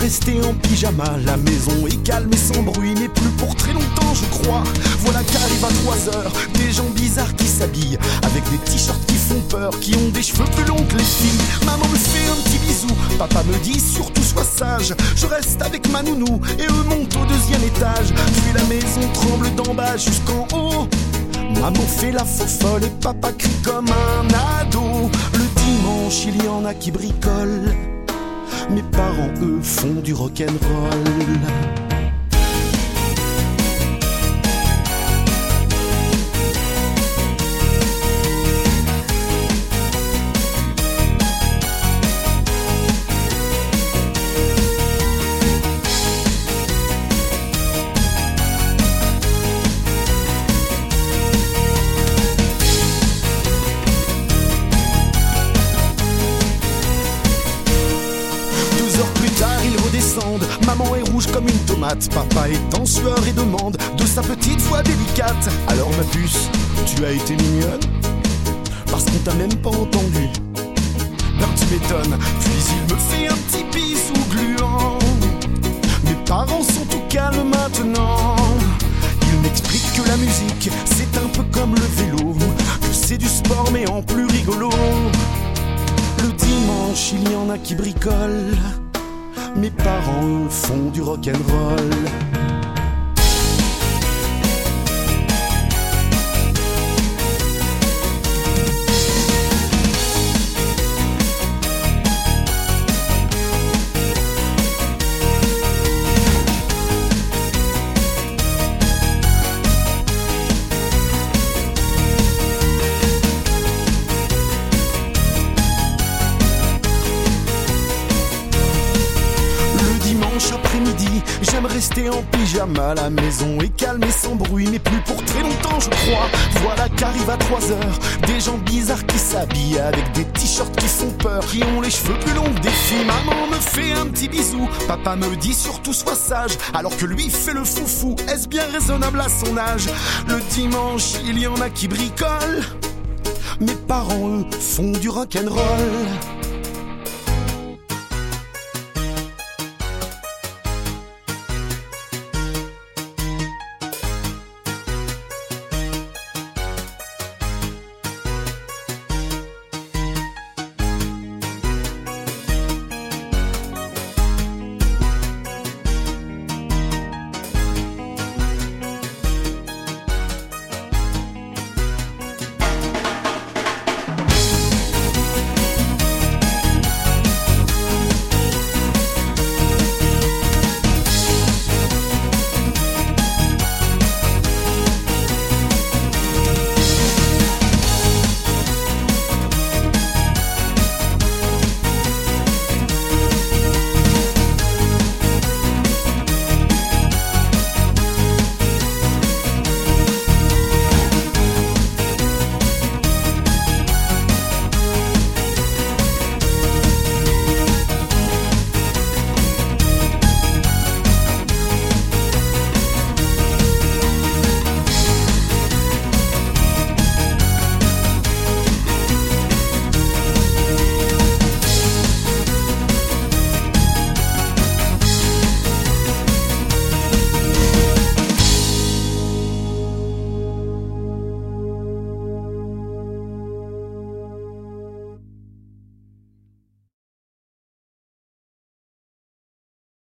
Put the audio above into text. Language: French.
rester en pyjama. La maison est calme et sans bruit, mais plus pour très longtemps je crois. Voilà qu'arrive à 3 heures des gens bizarres qui s'habillent avec des t-shirts qui font peur, qui ont des cheveux plus longs que les filles. Maman me fait un petit bisou, papa me dit surtout sois sage. Je reste avec ma nounou et eux montent au 2e étage. Puis la maison tremble d'en bas jusqu'en haut. Maman fait la faux folle et papa crie comme un ado. Le dimanche il y en a qui bricolent, mes parents eux font du rock'n'roll. Maman est rouge comme une tomate, papa est en sueur et demande de sa petite voix délicate: alors ma puce, tu as été mignonne? Parce qu'on t'a même pas entendu. Ben tu m'étonnes. Puis il me fait un petit bisou gluant. Mes parents sont tout calmes maintenant. Ils m'expliquent que la musique c'est un peu comme le vélo, que c'est du sport mais en plus rigolo. Le dimanche il y en a qui bricolent, mes parents eux font du rock'n'roll. Après-midi, j'aime rester en pyjama. La maison est calme et sans bruit, mais plus pour très longtemps je crois. Voilà qu'arrive à 3 heures des gens bizarres qui s'habillent avec des t-shirts qui font peur, qui ont les cheveux plus longs que des filles. Maman me fait un petit bisou, papa me dit surtout sois sage, alors que lui fait le foufou. Est-ce bien raisonnable à son âge? Le dimanche il y en a qui bricolent, mes parents eux font du rock'n'roll.